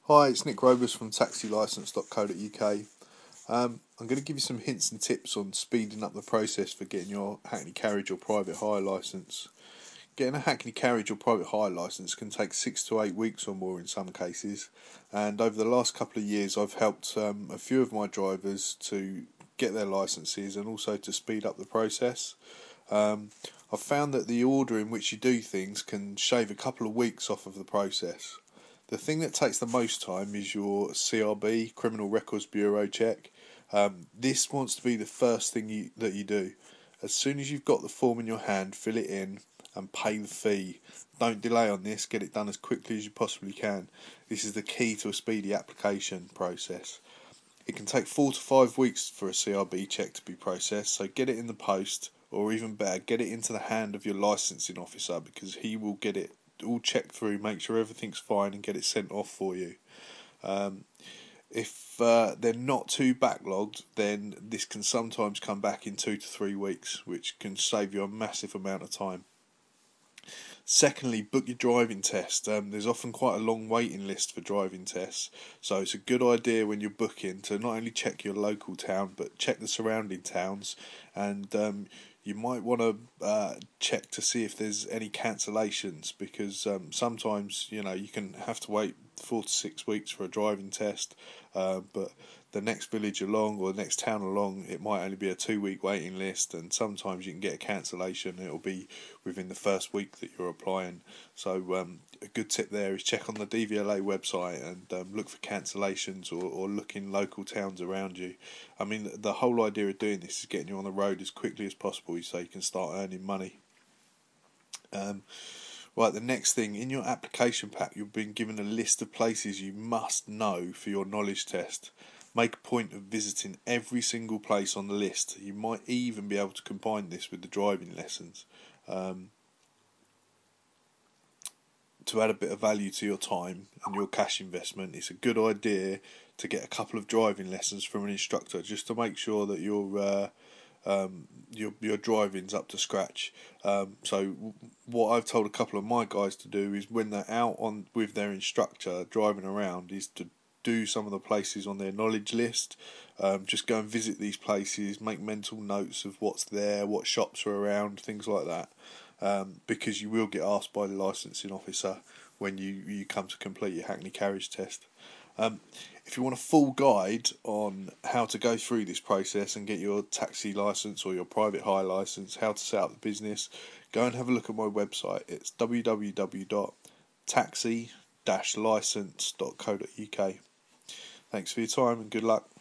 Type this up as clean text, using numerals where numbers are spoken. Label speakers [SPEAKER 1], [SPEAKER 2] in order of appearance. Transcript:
[SPEAKER 1] Hi, it's Nick Robus from taxilicence.co.uk. I'm going to give you some hints and tips on speeding up the process for getting your Hackney Carriage or private hire licence. Getting a Hackney Carriage or private hire licence can take 6 to 8 weeks or more in some cases, and over the last couple of years I've helped a few of my drivers to get their licences and also to speed up the process. I've found that the order in which you do things can shave a couple of weeks off of the process. The thing that takes the most time is your CRB, Criminal Records Bureau check. This wants to be the first thing that you do. As soon as you've got the form in your hand, fill it in and pay the fee. Don't delay on this, get it done as quickly as you possibly can. This is the key to a speedy application process. It can take 4 to 5 weeks for a CRB check to be processed, so get it in the post, or even better, get it into the hand of your licensing officer, because he will get it all checked through, make sure everything's fine and get it sent off for you. If they're not too backlogged, then this can sometimes come back in 2 to 3 weeks, which can save you a massive amount of time. Secondly, book your driving test. There's often quite a long waiting list for driving tests, so it's a good idea when you're booking to not only check your local town but check the surrounding towns, and you might want to check to see if there's any cancellations, because sometimes you can have to wait 4 to 6 weeks for a driving test, but the next village along or the next town along, it might only be a 2 week waiting list, and sometimes you can get a cancellation. It'll be within the first week that you're applying. So a good tip there is check on the DVLA website and look for cancellations, or look in local towns around you. I mean, the whole idea of doing this is getting you on the road as quickly as possible so you can start earning money. Right, the next thing, in your application pack you've been given a list of places you must know for your knowledge test. Make a point of visiting every single place on the list. You might even be able to combine this with the driving lessons to add a bit of value to your time and your cash investment. It's a good idea to get a couple of driving lessons from an instructor just to make sure that your driving's up to scratch. So what I've told a couple of my guys to do is, when they're out on with their instructor driving around, is to do some of the places on their knowledge list. Just go and visit these places, make mental notes of what's there, what shops are around, things like that. Because you will get asked by the licensing officer when you come to complete your Hackney Carriage test. If you want a full guide on how to go through this process and get your taxi licence or your private hire licence, how to set up the business, go and have a look at my website. It's www.taxi-licence.co.uk. Thanks for your time and good luck.